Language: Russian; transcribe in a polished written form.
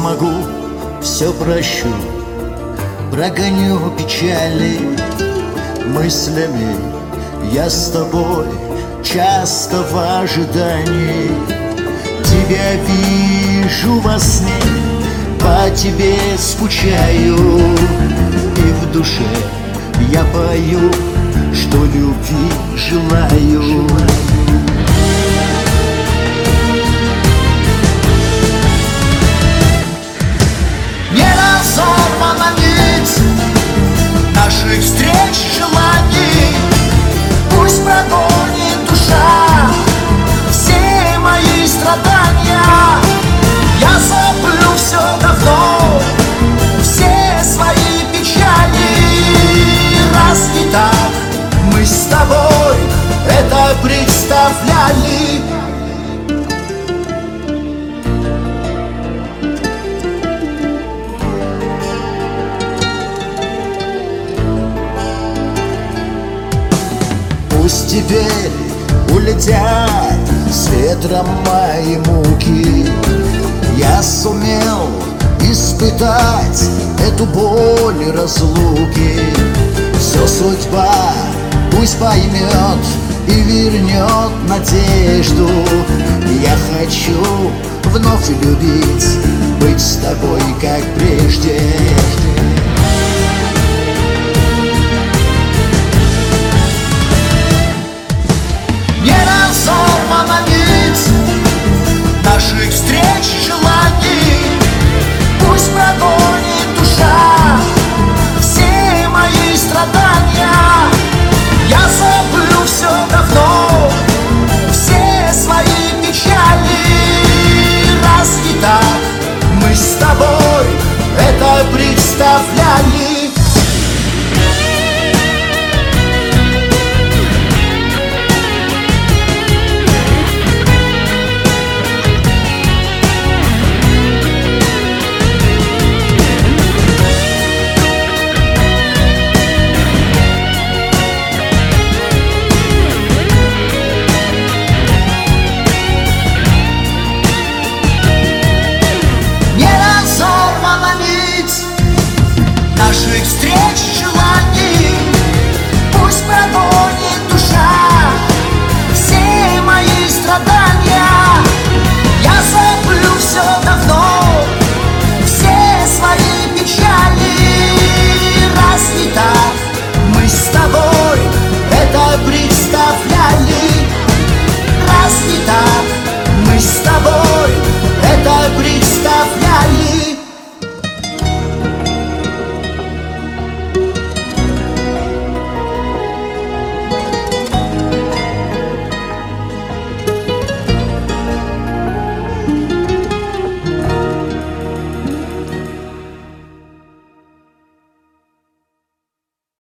смогу, все прощу, прогоню печали. Мыслями я с тобой часто в ожидании. Тебя вижу во сне, по тебе скучаю, и в душе я пою, что любви желаю. Не разорвана нить наших встреч, желаний. Пусть прогонит душа все мои страдания. Я забыл все давно, все свои печали. Раз не так, мы с тобой это представляли. Пусть теперь улетят с ветром мои муки. Я сумел испытать эту боль разлуки. Все судьба пусть поймет и вернет надежду. Я хочу вновь любить, быть с тобой как прежде. Разорвана нить наших встреч, желаний. Пусть прогонит душа все мои страдания. Я забыл все давно, все свои печали. Раз не так, мы с тобой это представляли. Наших встреч